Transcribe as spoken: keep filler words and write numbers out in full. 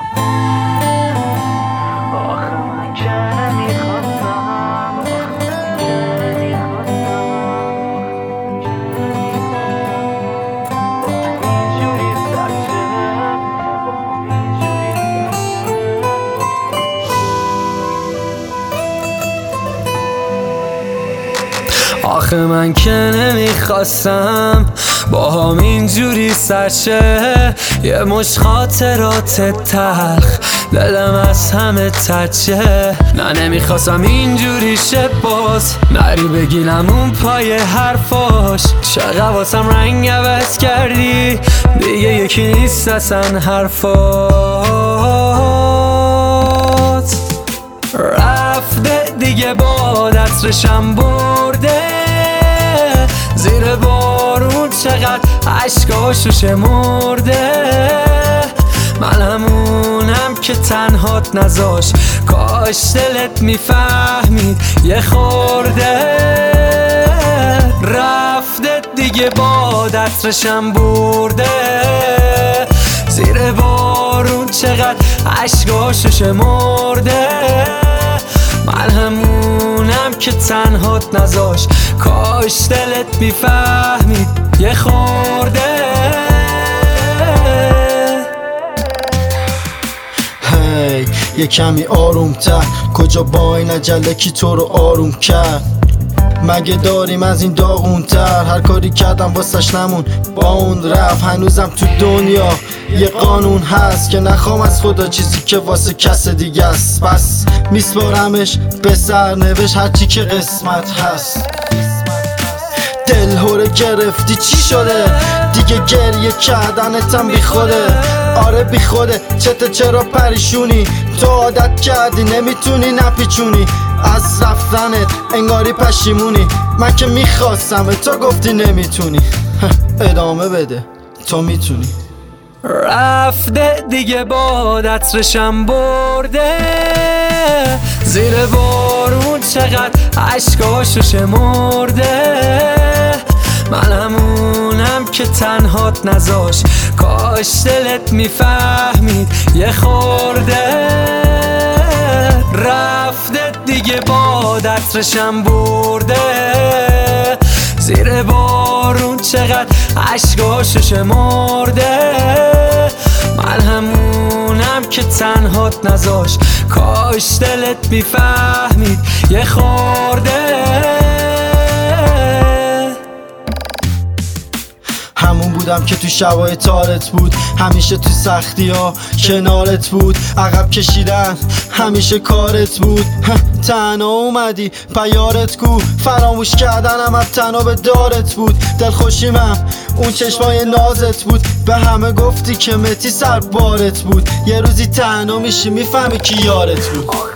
آخه من که نمیخواستم با هم اینجوری سرشه، یه مش خاطرات تلخ دلم از همه تچه. نه نمیخواستم اینجوری شه باز نری بگیرم اون پای حرفاش. چقدر واسم رنگ عوض کردی دیگه یکی نیست اصلا حرفات. رفته دیگه با عطرشم برده زیر بارون، چقدر عشقاشو شمرده. من همونم که تنهات نذاش، کاش دلت میفهمید یه خورده. رفته دیگه با عطرشم برده زیر بارون، چقدر عشقاشو شمرده. من همونم که تنهات نذاش، کاش دلت میفهمید یه خورده. هی یه کمی آروم تر، کجا با این عجله کی تو رو آروم کرد؟ مگه داریم از این داغون تر؟ هر کاری کردم واسش نمون، با اون رفت. هنوزم تو دنیا یه قانون هست که نخوام از خدا چیزی که واسه کس دیگه است. بس میسپارمش به سرنوشت هرچی که قسمت هست. دل هوره گرفتی چی شده؟ دیگه گریه کردنتم بی خوده. آره بی خوده، چته چرا پریشونی؟ تو عادت کردی نمیتونی نپیچونی از رفتنت، انگاری پشیمونی. من که میخواستم تو گفتی نمیتونی. ادامه بده تو میتونی. رفته دیگه با عطرشم برده زیر بارون، چقدر عشقاشو شمرده. من همونم که تنهات نذاش، کاش دلت میفهمید یه خورده. رفته دیگه با عطرشم برده زیر بارون، چقدر عشقاشو شمرده. من همونم که تنهات نذاش، کاش دلت میفهمید یه خورده. همون بودم که تو شبای تارت بود، همیشه تو سختی ها کنارت بود. عقب کشیدن همیشه کارت بود. تنها اومدی پیارت کو، فراموش کردنم از تنها به دارت بود. دلخوشیمم اون چشمای نازت بود، به همه گفتی که متی سر بارت بود. یه روزی تنها میشی میفهمی کی یارت بود.